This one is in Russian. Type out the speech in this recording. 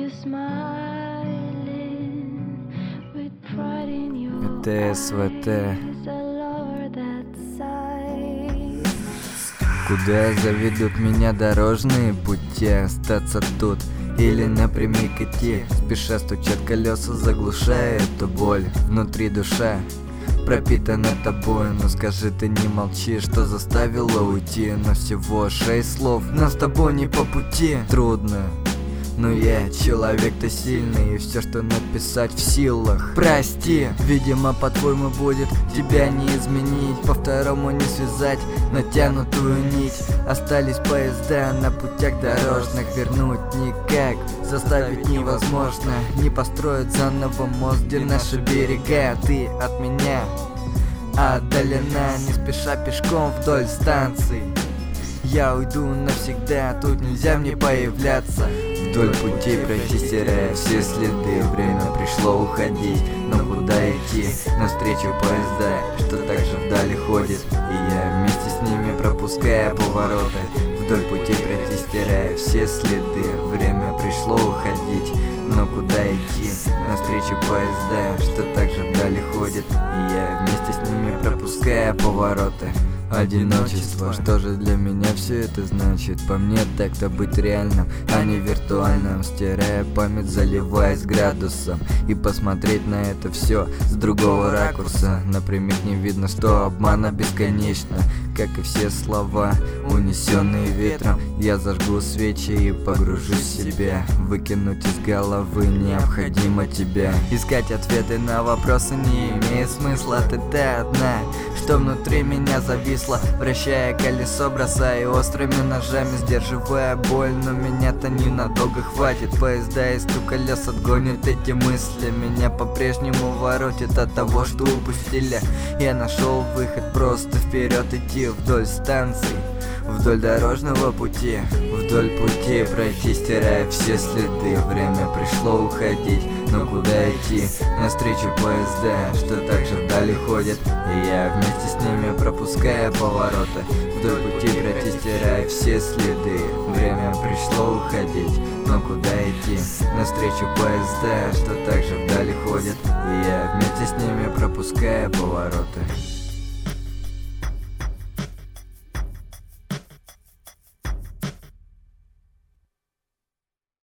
Это СВТ. Куда заведут меня дорожные пути? Остаться тут или напрямик идти? Спеша стучат колеса, заглушая эту боль. Внутри душа пропитана тобой. Но скажи, ты не молчи, что заставило уйти. Но всего 6 слов, нам с тобой не по пути. Трудно, но я человек-то сильный, и все, что написать, в силах. Прости, видимо, по-твоему будет тебя не изменить, по-второму не связать натянутую нить. Остались поезда на путях дорожных, вернуть никак, заставить невозможно. Не построить заново мост, где наши берега. Ты от меня отдалена, не спеша пешком вдоль станций. Я уйду навсегда, тут нельзя мне появляться. Вдоль пути пройти, стирая все следы. Время пришло уходить, но куда идти? Навстречу поезда, что так же вдали ходит, и я вместе с ними, пропуская повороты. Вдоль пути пройти, стирая все следы. Время пришло уходить, но куда идти? Навстречу поезда, что так же вдали ходит, и я вместе с ними, пропуская повороты. Одиночество, что же для меня все это значит? По мне так-то быть реальным, а не виртуальным. Стирая память, заливаясь градусом, и посмотреть на это все с другого ракурса. Например, не видно, что обмана бесконечно, как и все слова, унесенные ветром. Я зажгу свечи и погружусь в себя. Выкинуть из головы необходимо тебя. Искать ответы на вопросы не имеет смысла. Ты та одна, что внутри меня зависла. Вращая колесо, бросая острыми ножами, сдерживая боль, но меня-то ненадолго хватит. Поезда из стук колес отгонят эти мысли. Меня по-прежнему воротит от того, что упустили. Я нашел выход, просто вперед идти. Вдоль станций, вдоль дорожного пути, вдоль пути пройти, стирая все следы. Время пришло уходить, но куда идти? Навстречу поезда, что так же вдали ходят, и я вместе с ними, пропуская повороты. Вдоль пути пройти, стирая все следы. Время пришло уходить, но куда идти? Навстречу поезда, что так же вдали ходят, и я вместе с ними, пропуская повороты.